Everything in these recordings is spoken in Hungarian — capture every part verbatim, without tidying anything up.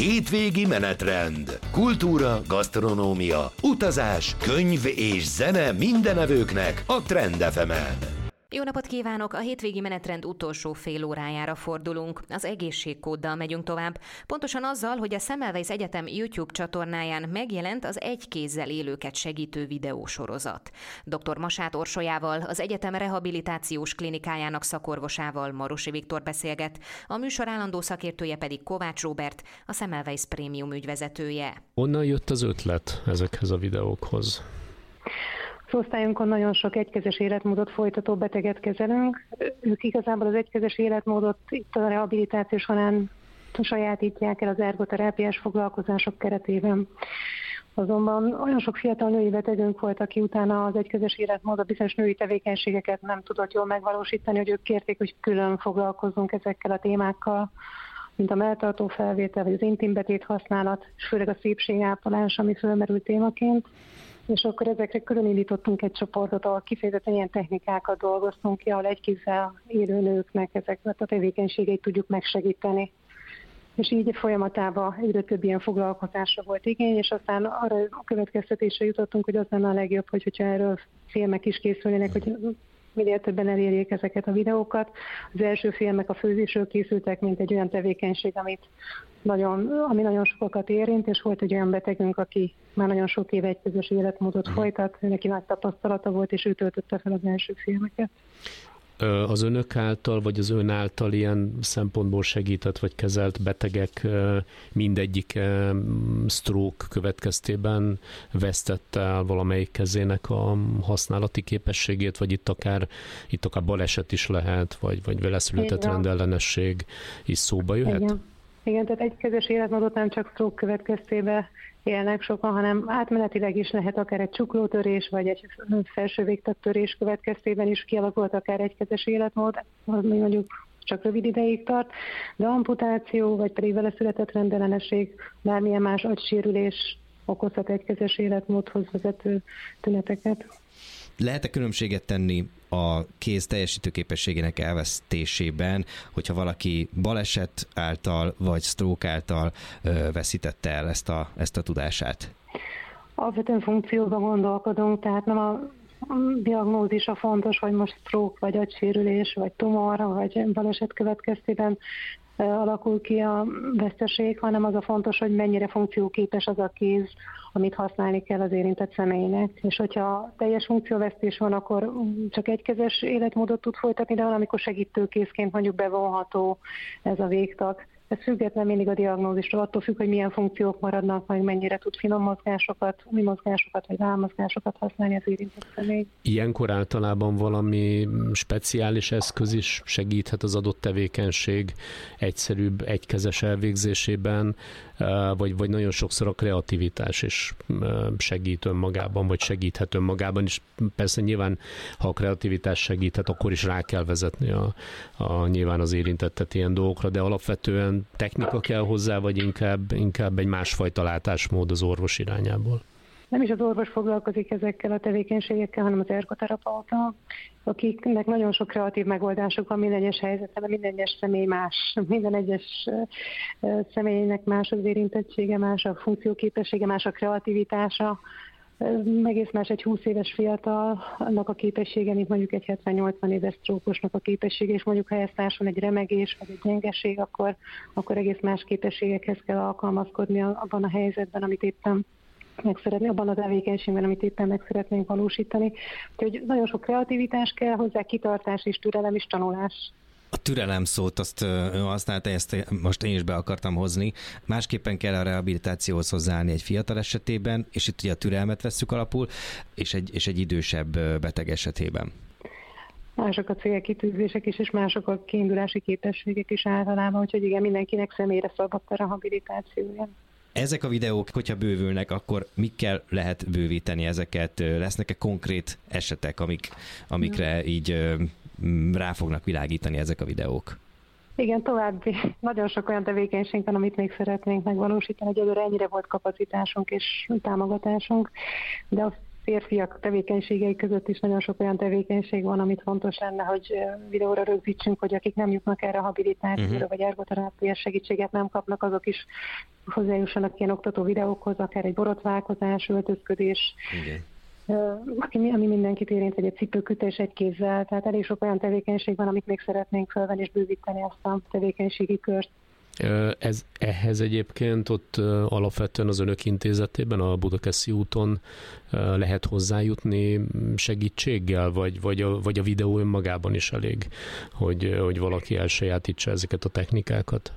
Hétvégi menetrend. Kultúra, gasztronómia, utazás, könyv és zene mindenevőknek a Trend ef emen. Jó napot kívánok! A hétvégi menetrend utolsó fél órájára fordulunk. Az egészségkóddal megyünk tovább. Pontosan azzal, hogy a Semmelweis Egyetem YouTube csatornáján megjelent az egy kézzel élőket segítő videósorozat. doktor Masát Orsolyával, az egyetem rehabilitációs klinikájának szakorvosával, Marosi Viktor beszélget, a műsor állandó szakértője pedig Kovács Róbert, a Semmelweis Prémium ügyvezetője. Honnan jött az ötlet ezekhez a videókhoz? Az osztályunkon nagyon sok egykezes életmódot folytató beteget kezelünk. Ők igazából az egykezes életmódot itt a rehabilitáció során sajátítják el az ergoterápiás foglalkozások keretében. Azonban olyan sok fiatal női betegünk volt, aki utána az egykezes életmódot, bizonyos női tevékenységeket nem tudott jól megvalósítani, hogy ők kérték, hogy külön foglalkozzunk ezekkel a témákkal, mint a melltartó felvétel, vagy az intimbetét használat, és főleg a szépségápolás, ami fölmerült témaként. És akkor ezekre külön indítottunk egy csoportot, ahol kifejezetten ilyen technikákat dolgoztunk ki, ahol egy kézzel élő nőknek ezeket a tevékenységeit tudjuk megsegíteni. És így folyamatában egyre több ilyen foglalkozásra volt igény, és aztán arra a következtetésre jutottunk, hogy az lenne a legjobb, hogy, hogyha erről filmek is készülnének, hogy minél többen elérjék ezeket a videókat. Az első filmek a főzésről készültek, mint egy olyan tevékenység, amit nagyon, ami nagyon sokakat érint, és volt egy olyan betegünk, aki már nagyon sok éve egy közös életmódot folytat, neki nagy tapasztalata volt, és ő töltötte fel az első filmeket. Az önök által, vagy az ön által ilyen szempontból segített, vagy kezelt betegek mindegyik stroke következtében vesztette el valamelyik kezének a használati képességét, vagy itt akár, itt akár baleset is lehet, vagy, vagy veleszületett rendellenesség is szóba jöhet? Igen. Igen, tehát egy kezes életmódot nem csak stroke következtében élnek sokan, hanem átmenetileg is lehet akár egy csuklótörés, vagy egy felső végtagtörés következtében is kialakult akár egy kezes életmód, az mondjuk csak rövid ideig tart, de amputáció, vagy pedig vele született rendellenesség, bármilyen más agysérülés okozhat egy kezes életmódhoz vezető tüneteket. Lehet-e különbséget tenni a kéz teljesítőképességének elvesztésében, hogyha valaki baleset által vagy stroke által ö, veszítette el ezt a, ezt a tudását? Alapvetően funkcióban gondolkodunk, tehát nem a diagnózis a fontos, hogy most stroke, vagy agysérülés, vagy tumor, vagy baleset következtében alakul ki a veszteség, hanem az a fontos, hogy mennyire funkcióképes az a kéz, amit használni kell az érintett személynek. És hogyha teljes funkcióvesztés van, akkor csak egykezes életmódot tud folytatni, de valamikor segítőkézként mondjuk bevonható ez a végtag. Ez független mindig a diagnózistól, attól függ, hogy milyen funkciók maradnak, meg mennyire tud finom mozgásokat, új mozgásokat, vagy válmozgásokat használni az érintett személy. Ilyenkor általában valami speciális eszköz is segíthet az adott tevékenység egyszerűbb, egykezes elvégzésében, vagy, vagy nagyon sokszor a kreativitás is segít önmagában, vagy segíthet önmagában, és persze nyilván, ha a kreativitás segíthet, akkor is rá kell vezetni a, a nyilván az érintettet ilyen dolgokra, de alapvetően technika kell hozzá, vagy inkább, inkább egy másfajta látásmód az orvos irányából? Nem is az orvos foglalkozik ezekkel a tevékenységekkel, hanem az ergoterapeuta, akiknek nagyon sok kreatív megoldásuk van minden egyes helyzetben, minden egyes személy más, minden egyes személynek más az érintettsége, más a funkcióképessége, más a kreativitása. Egész más egy húsz éves fiatalnak a képessége, mint mondjuk egy hetven-nyolcvan éves sztrókosnak a képessége, és mondjuk ha ezt társul egy remegés vagy egy gyengeség, akkor, akkor egész más képességekhez kell alkalmazkodni abban a helyzetben, amit éppen meg szeretné, abban a tevékenységben, amit éppen meg szeretnénk valósítani. Úgyhogy nagyon sok kreativitás kell hozzá, kitartás és türelem és tanulás. A türelem szót, azt ön használta, ezt most én is be akartam hozni. Másképpen kell a rehabilitációhoz hozzáállni egy fiatal esetében, és itt ugye a türelmet vesszük alapul, és egy, és egy idősebb beteg esetében. Mások a célkitűzések is, és mások a kiindulási képességek is általában, úgyhogy igen, mindenkinek személyre szabott a rehabilitációja. Ezek a videók, hogyha bővülnek, akkor mikkel lehet bővíteni ezeket? Lesznek-e konkrét esetek, amik, amikre így rá fognak világítani ezek a videók? Igen, további nagyon sok olyan tevékenység van, amit még szeretnénk megvalósítani. Egyelőre ennyire volt kapacitásunk és támogatásunk, de azt férfiak tevékenységei között is nagyon sok olyan tevékenység van, amit fontos lenne, hogy videóra rögzítsünk, hogy akik nem jutnak erre rehabilitációra, uh-huh. vagy ergoterápiás segítséget nem kapnak, azok is hozzájussanak ilyen oktató videókhoz, akár egy borotválkozás, öltözködés, igen. ami mindenkit érint, vagy egy cipőkütés egy kézzel, tehát elég sok olyan tevékenység van, amit még szeretnénk felvenni és bővíteni ezt a tevékenységi kört. Ez, ehhez egyébként ott alapvetően az önök intézetében, a Budakeszi úton lehet hozzájutni segítséggel, vagy, vagy, a, vagy a videó önmagában is elég, hogy, hogy valaki elsajátítsa ezeket a technikákat?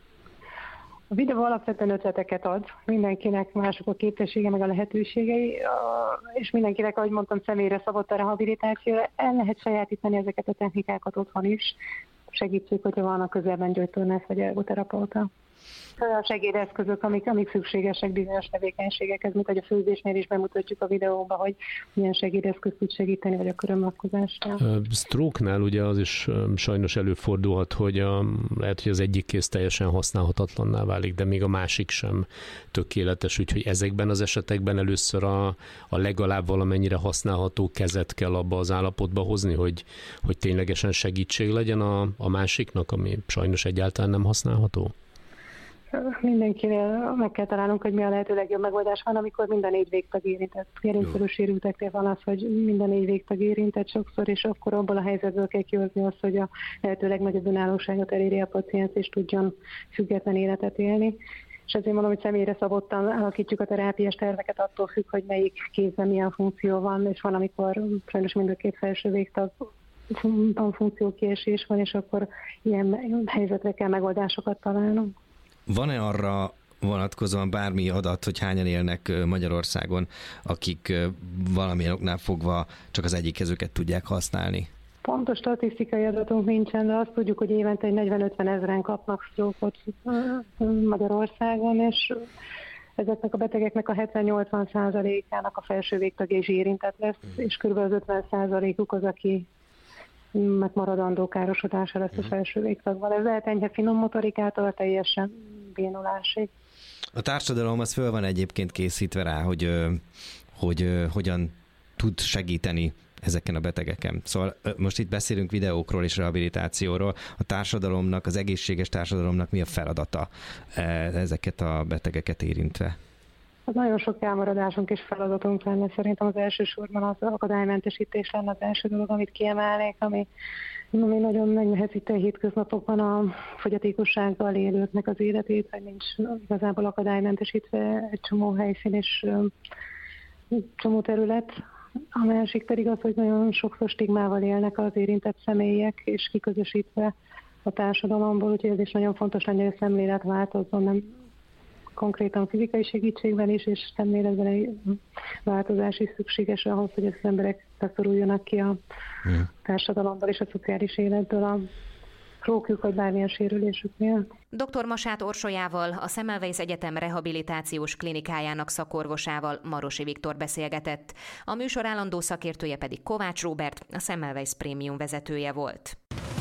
A videó alapvetően ötleteket ad, mindenkinek mások a képessége, meg a lehetőségei, és mindenkinek, ahogy mondtam, személyre szabott a rehabilitációra, el lehet sajátítani ezeket a technikákat otthon is. Segítség, hogyha van a közelben gyógytornász vagy ergoterapeuta. Olyan segédeszközök, amik, amik szükségesek bizonyos tevékenységekhez, mint hogy a főzésnél is bemutatjuk a videóba, hogy milyen segédeszköz tud segíteni, vagy a körömlakkozásnál. Stroke-nál ugye az is sajnos előfordulhat, hogy a, lehet, hogy az egyik kéz teljesen használhatatlanná válik, de még a másik sem tökéletes, úgyhogy ezekben az esetekben először a, a legalább valamennyire használható kezet kell abba az állapotba hozni, hogy, hogy ténylegesen segítség legyen a, a másiknak, ami sajnos egyáltalán nem használható. Mindenkinél meg kell találnunk, hogy mi a lehető legjobb megoldás van, amikor minden négy végtag érintett. Gerincszerű sérülteknél van az, hogy minden négy végtag érintett sokszor, és akkor abból a helyzetből kell kihozni azt, hogy a lehető legnagyobb önállóságot eléri a paciens, és tudjon független életet élni. És ezért mondom, hogy személyre szabottan alakítjuk a terápiás terveket, attól függ, hogy melyik kézben milyen funkció van, és van, amikor sajnos mind a két felső végtag van funkciókiesés van, és akkor ilyen helyzetre kell megoldásokat találnunk. Van-e arra vonatkozóan bármi adat, hogy hányan élnek Magyarországon, akik valamilyen oknál fogva csak az egyik kezüket tudják használni? Pontos statisztikai adatunk nincsen, de azt tudjuk, hogy évente egy negyven-ötven ezeren kapnak stroke-ot Magyarországon, és ezeknek a betegeknek a hetven-nyolcvan százalékának a felső végtagja is érintett lesz, és kb. Az ötven százalékuk az, aki mert maradandó károsodása lesz a felső végtagban. Ez lehet enyhe finom motorikától teljesen bénulásig. A társadalom az föl van egyébként készítve rá, hogy, hogy hogyan tud segíteni ezeken a betegeken. Szóval most itt beszélünk videókról és rehabilitációról. A társadalomnak, az egészséges társadalomnak mi a feladata ezeket a betegeket érintve? Az nagyon sok elmaradásunk és feladatunk lenne. Szerintem az elsősorban az akadálymentesítés lenne az első dolog, amit kiemelnék, ami, ami nagyon megnehezíti a hétköznapokban a fogyatékossággal élőknek az életét, hogy nincs igazából akadálymentesítve egy csomó helyszín és csomó terület. A másik pedig az, hogy nagyon sokszor stigmával élnek az érintett személyek, és kiközösítve a társadalomból, úgyhogy ez is nagyon fontos lenne, hogy a szemlélet változzon, nem konkrétan fizikai segítségben is, és szemléletben egy változás is szükséges ahhoz, hogy az emberek beszoruljanak ki a társadalomból és a szociális életből a rókjuk vagy bármilyen sérülésüknél. doktor Masát Orsolyával, a Semmelweis Egyetem rehabilitációs klinikájának szakorvosával, Marosi Viktor beszélgetett. A műsor állandó szakértője pedig Kovács Róbert, a Semmelweis Prémium vezetője volt.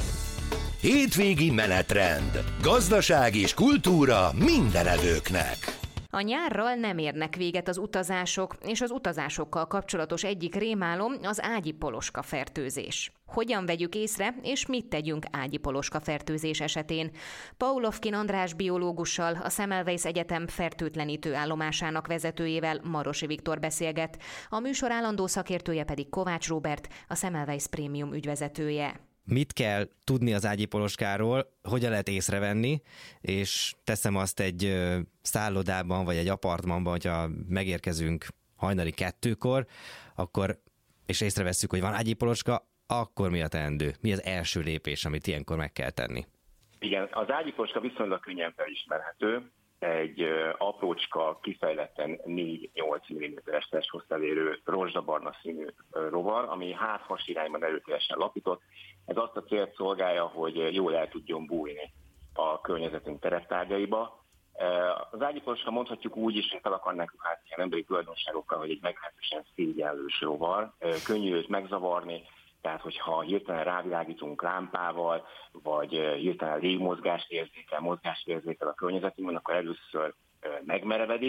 Hétvégi menetrend. Gazdaság és kultúra mindenevőknek. A nyárral nem érnek véget az utazások, és az utazásokkal kapcsolatos egyik rémálom az ágyi poloska fertőzés. Hogyan vegyük észre, és mit tegyünk ágyi poloska fertőzés esetén? Paulovkin András biológussal, a Semmelweis Egyetem fertőtlenítő állomásának vezetőjével, Marosi Viktor beszélget, a műsor állandó szakértője pedig Kovács Róbert, a Semmelweis Prémium ügyvezetője. Mit kell tudni az ágyi poloskáról, hogyan lehet észrevenni, és teszem azt egy szállodában, vagy egy apartmanban, hogyha megérkezünk hajnali kettőkor, akkor, és észrevesszük, hogy van ágyi poloska, akkor mi a teendő? Mi az első lépés, amit ilyenkor meg kell tenni? Igen, az ágyi poloska viszonylag könnyen felismerhető. Egy aprócska, kifejezetten négy-nyolc milliméteres testhosszalérő rozsdabarna színű rovar, ami hát-has irányban erőteljesen lapított. Ez azt a célt szolgálja, hogy jól el tudjon bújni a környezetünk tereptárgyaiba. Az ágyi poloska mondhatjuk úgy is, hogy fel akarnánk ruházni ilyen emberi tulajdonságokkal, hogy egy meglehetősen szégyenlős rovar. Könnyű őt megzavarni, tehát hogyha hirtelen rávilágítunk lámpával, vagy hirtelen légmozgást érzékel, mozgást érzékel a környezetünkben, akkor először megmerevedik,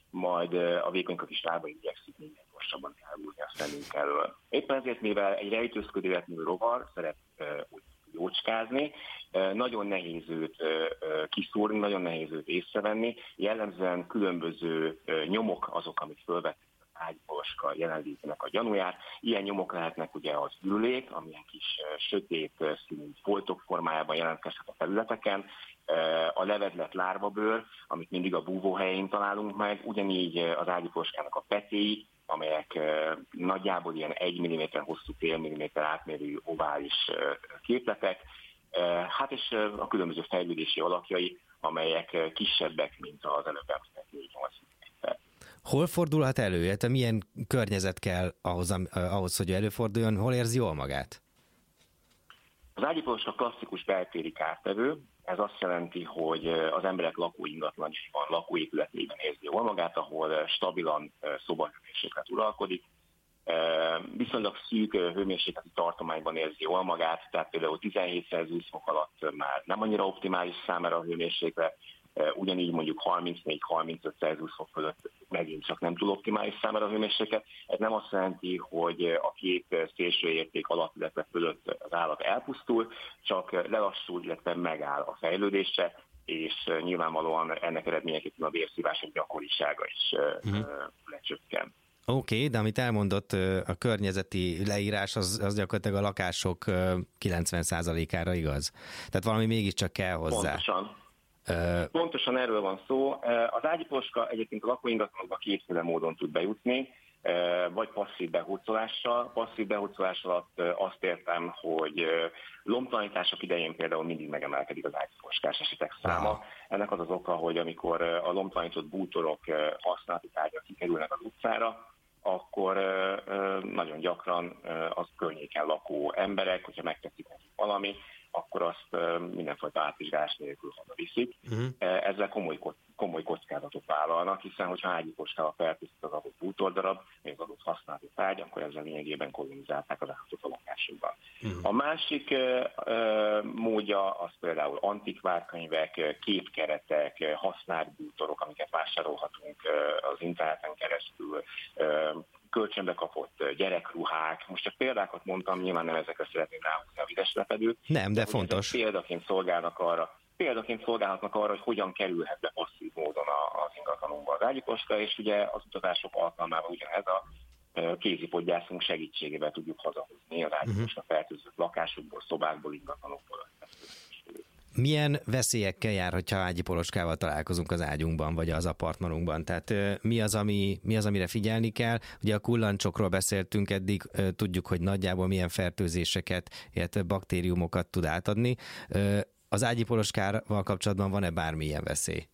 majd a vékonykak is lába igyekszik minél gyorsabban elhúzni a szemünk elől. Éppen ezért, mivel egy rejtőzködő életmű rovar szeret úgy jócskázni, nagyon nehéz őt kiszúrni, nagyon nehéz őt észrevenni, jellemzően különböző nyomok azok, amit fölvettek az ágypoloska jelenlétének a gyanúját. Ilyen nyomok lehetnek ugye az ürülék, amilyen kis sötét színű foltok formájában jelentkezhet a területeken, a levedlet lárvabőr, amit mindig a búvóhelyén találunk meg, ugyanígy az ágypoloskának a petéi, amelyek nagyjából ilyen egy milliméter hosszú, fél milliméter átmérőjű ovális képletek, hát és a különböző fejlődési alakjai, amelyek kisebbek, mint az előbb említett négy-nyolc milliméter. Hol fordulhat elő? Tehát milyen környezet kell ahhoz, ahhoz, hogy előforduljon? Hol érzi jól magát? Az ágypoloska klasszikus beltéri kártevő. Ez azt jelenti, hogy az emberek lakóingatlanjaiban, lakóépületében érzi jól magát, ahol stabilan szobahőmérséklet uralkodik. Viszonylag szűk hőmérsékleti tartományban érzi jól magát, tehát például tizenhét Celsius fok alatt már nem annyira optimális számára a hőmérséklet, ugyanígy mondjuk harmincnégy-harmincöt Celsius fok fölött megint csak nem túl optimális számára a hőmérséklet. Ez nem azt jelenti, hogy a két szélső érték alatt, illetve fölött az állat elpusztul, csak lelassul, illetve megáll a fejlődése, és nyilvánvalóan ennek eredményeképpen a vérszívások gyakorisága is uh-huh. lecsökken. Oké, okay, de amit elmondott, a környezeti leírás, az, az gyakorlatilag a lakások kilencven százalékára igaz. Tehát valami mégiscsak kell hozzá. Pontosan. Pontosan erről van szó. Az ágypoloska egyébként a lakóingatlanokba kétféle módon tud bejutni, vagy passzív behurcolással. Passzív behurcolás alatt azt értem, hogy lombtalanítások idején például mindig megemelkedik az ágypoloskás esetek száma. Ennek az az oka, hogy amikor a lombtalanított bútorok használati tárgyak kikerülnek az utcára, akkor nagyon gyakran az környéken lakó emberek, hogyha megtetszik nekik valami, akkor azt mindenfajta átvizsgálás nélkül hazaviszik. Uh-huh. Ezzel komoly, komoly kockázatot vállalnak, hiszen hogyha ágypoloskával fertőzött az adott bútordarab, vagy az adott használati tárgy, akkor ezzel lényegében kolonizálták az állatot a lakásukban. Uh-huh. A másik uh, módja az például antikvárkönyvek, képkeretek, használt bútorok, amiket vásárolhatunk uh, az interneten keresztül, uh, kölcsönbe kapott gyerekruhák. Most csak példákat mondtam, nyilván nem ezekre szeretném ráhozni a vizes lepedőt. Nem, de fontos. Példaként szolgálnak arra, példaként szolgálhatnak arra, hogy hogyan kerülhet be passzív módon az ingatlanunkba az ágypoloska, és ugye az utazások alkalmával ugyanez a kézipodgyászunk segítségével tudjuk hazahozni az ágypoloska fertőzött lakásokból, szobákból, ingatlanokból. Milyen veszélyekkel jár, hogyha ágypoloskával találkozunk az ágyunkban, vagy az apartmanunkban? Tehát mi az, ami, mi az, amire figyelni kell? Ugye a kullancsokról beszéltünk eddig, tudjuk, hogy nagyjából milyen fertőzéseket, illetve baktériumokat tud átadni. Az ágypoloskával kapcsolatban van-e bármilyen veszély?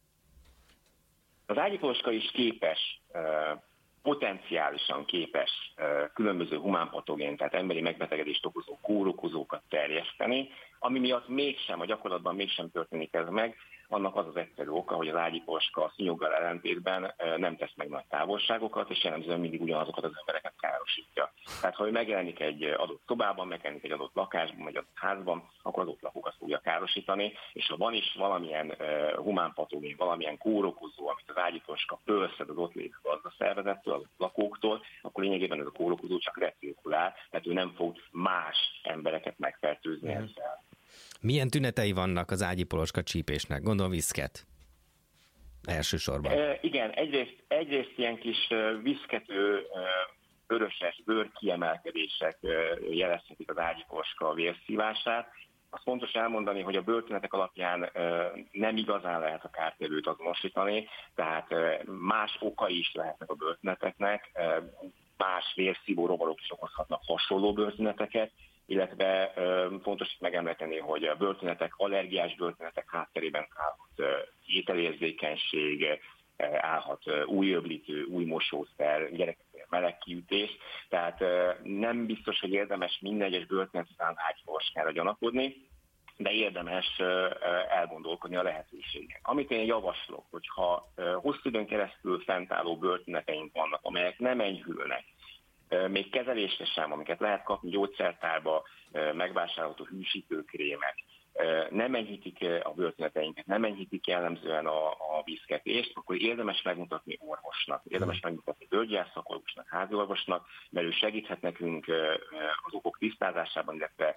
Az ágypoloska is képes, potenciálisan képes különböző humánpatogén, tehát emberi megbetegedést okozó kórokozókat terjeszteni, ami miatt mégsem, a gyakorlatban mégsem történik ez meg, annak az az egyszerű oka, hogy az ágypoloska a szúnyoggal ellentétben nem tesz meg nagy távolságokat, és jellemzően mindig ugyanazokat az embereket károsítja. Tehát ha ő megjelenik egy adott szobában, megjelenik egy adott lakásban, vagy adott házban, akkor az ott lakókat fogja károsítani, és ha van is valamilyen uh, humánpatogén, valamilyen kórokozó, amit az ágypoloska fölszed az ott lévő gazdaszervezettől, az lakóktól, akkor lényegében ez a kórokozó csak recirkulál, tehát ő nem fog más embereket megfertőzni mm. ezzel. Milyen tünetei vannak az ágypoloska csípésnek? Gondolom viszket elsősorban. E, igen, egyrészt, egyrészt ilyen kis viszkető, vöröses bőrkiemelkedések jelezhetik az ágypoloska vérszívását. Az fontos elmondani, hogy a bőrtünetek alapján nem igazán lehet a kártevőt azonosítani, tehát más okai is lehetnek a bőrtüneteknek, más vérszívó rovarok is okozhatnak hasonló bőrtüneteket, illetve fontos itt megemlíteni, hogy a bőrtünetek, allergiás bőrtünetek hátterében állhat ételérzékenység, állhat új öblítő, új mosószer, gyerekeknél meleg kiütés, tehát nem biztos, hogy érdemes minden egyes bőrtünet után ágypoloskára gyanakodni, de érdemes elgondolkodni a lehetőségen. Amit én javaslok, hogyha hosszú időn keresztül fentálló bőrtüneteink vannak, amelyek nem enyhülnek, még kezelésre sem, amiket lehet kapni gyógyszertárba, megvásárolható hűsítőkrémek, nem enyhítik a bőrtüneteinket, nem enyhítik jellemzően a, a vízketést, akkor érdemes megmutatni orvosnak, érdemes megmutatni bőrgyászszakorvosnak, háziorvosnak, mert ő segíthet nekünk az okok tisztázásában, illetve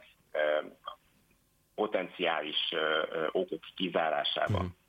potenciális okok kizárásában. Hmm.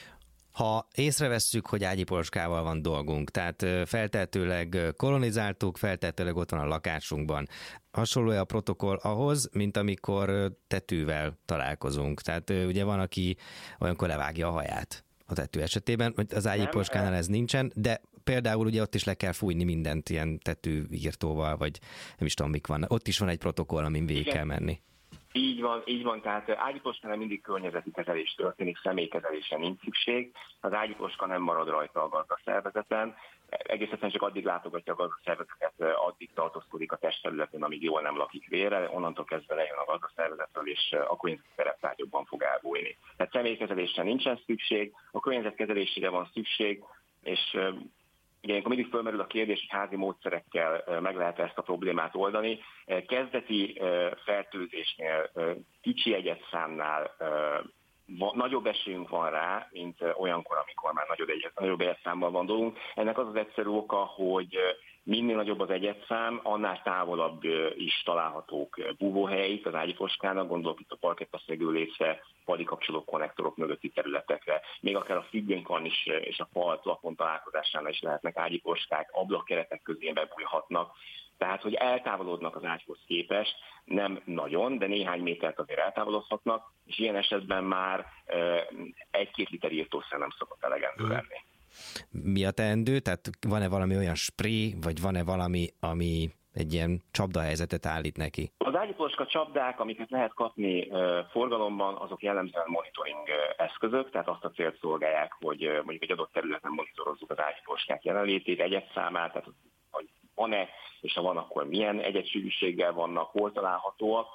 Ha észrevesszük, hogy ágyipoloskával van dolgunk, tehát feltehetőleg kolonizáltuk, feltehetőleg ott van a lakásunkban, hasonló a protokoll ahhoz, mint amikor tetővel találkozunk. Tehát ugye van, aki olyankor levágja a haját a tető esetében, az ágyipoloskánál ez nincsen, de például ugye ott is le kell fújni mindent ilyen tetőírtóval, vagy nem is tudom, mik van. Ott is van egy protokoll, amin végig kell menni. Így van, így van, tehát ágyipoloskánál mindig környezeti kezelés történik, személykezelésre nincs szükség. Az ágyipoloska nem marad rajta a gazdaszervezeten, egész egyszerűen csak addig látogatja a gazdaszervezetet, addig tartózkodik a testterületen, amíg jól nem lakik vére, onnantól kezdve lejön a gazdaszervezetről, és a környezeti szereptárgyokban fog elbújni. Tehát személykezelésre nincsen szükség, a környezetkezelésére van szükség, és ugye ilyenkor mindig fölmerül a kérdés, hogy házi módszerekkel meg lehet ezt a problémát oldani. Kezdeti fertőzésnél, kicsi egyedszámnál nagyobb esélyünk van rá, mint olyankor, amikor már nagyobb, egyed, nagyobb egyedszámmal van dolgunk. Ennek az az egyszerű oka, hogy minél nagyobb az egyedszám, annál távolabb is találhatók búvóhelyeik az ágyipoloskának, gondolok itt a parkettaszegőlécre, padi kapcsoló konnektorok mögötti területekre, még akár a függönykan is és a fal plafon találkozásánál is lehetnek ágyipoloskák, ablakkeretek közé bebújhatnak. Tehát, hogy eltávolodnak az ágyhoz képest, nem nagyon, de néhány métert azért eltávolodhatnak, és ilyen esetben már egy-két liter írtószer nem szokott elegendő lenni. Mi a teendő? Tehát van-e valami olyan spré, vagy van-e valami, ami egy ilyen csapdahelyzetet állít neki? Az ágyipoloska csapdák, amiket lehet kapni forgalomban, azok jellemzően monitoring eszközök, tehát azt a célt szolgálják, hogy mondjuk egy adott területen monitorozzuk az ágyipoloskák jelenlétét, egyedszámát, tehát hogy van-e, és ha van, akkor milyen egyedségűséggel vannak, hol találhatóak.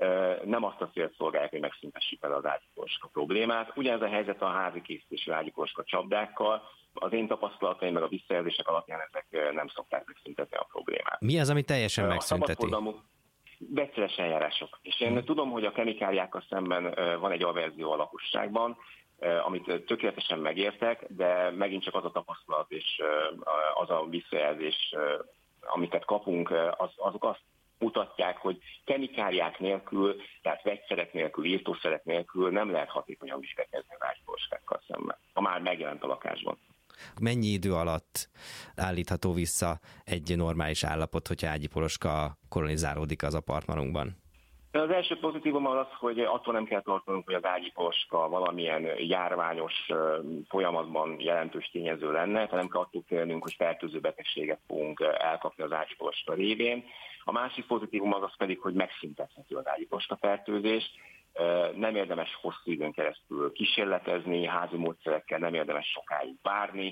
Nem azt a célt szolgálják, hogy megszüntessük el az ágyipoloska problémát. Ugyanez a helyzet a házi készítésű ágyipoloska csapdákkal. Az én tapasztalataim meg a visszajelzések alapján ezek nem szokták megszüntetni a problémát. Mi az, ami teljesen megszünteti? Vegyszeres eljárások. És én hmm. tudom, hogy a kemikáliákkal szemben van egy averzió a lakosságban, amit tökéletesen megértek, de megint csak az a tapasztalat és az a visszajelzés, amiket kapunk, az, azok azt mutatják, hogy kemikáliák nélkül, tehát vegyszerek nélkül, írtószerek nélkül nem lehet hatékonyan viselkedni az ágyipoloskákkal szemben, ha már megjelent a lakásban. Mennyi idő alatt állítható vissza egy normális állapot, hogyha ágyipoloska kolonizálódik az apartmanunkban? Az első pozitívum az, hogy attól nem kell tartanunk, hogy az ágyipoloska valamilyen járványos folyamatban jelentős tényező lenne, tehát nem kell attól félnünk, hogy fertőző betegséget fogunk elkapni az ágyipoloska révén. A másik pozitívum az, az pedig, hogy megszüntethető az ágyipoloska fertőzés. Nem érdemes hosszú időn keresztül kísérletezni, házi módszerekkel nem érdemes sokáig várni,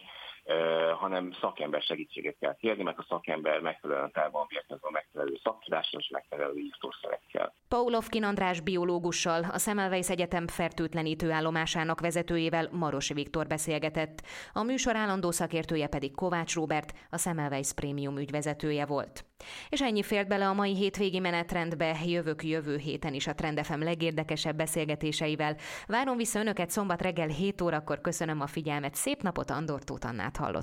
hanem szakember segítséget kell kérni, mert a szakember megfelelően fel van vértezve a megfelelő szaktudással és megfelelő írtószerekkel. Paulovkin András biológussal, a Semmelweis Egyetem fertőtlenítő állomásának vezetőjével Marosi Viktor beszélgetett, a műsor állandó szakértője pedig Kovács Róbert, a Semmelweis Prémium ügyvezetője volt. És ennyi fért bele a mai hétvégi menetrendbe, jövök jövő héten is a Trend ef em legérdekesebb beszélgetéseivel. Várom vissza önöket szombat reggel hét órakor, köszönöm a figyelmet, szép napot, Andor Tóth Annát hallott.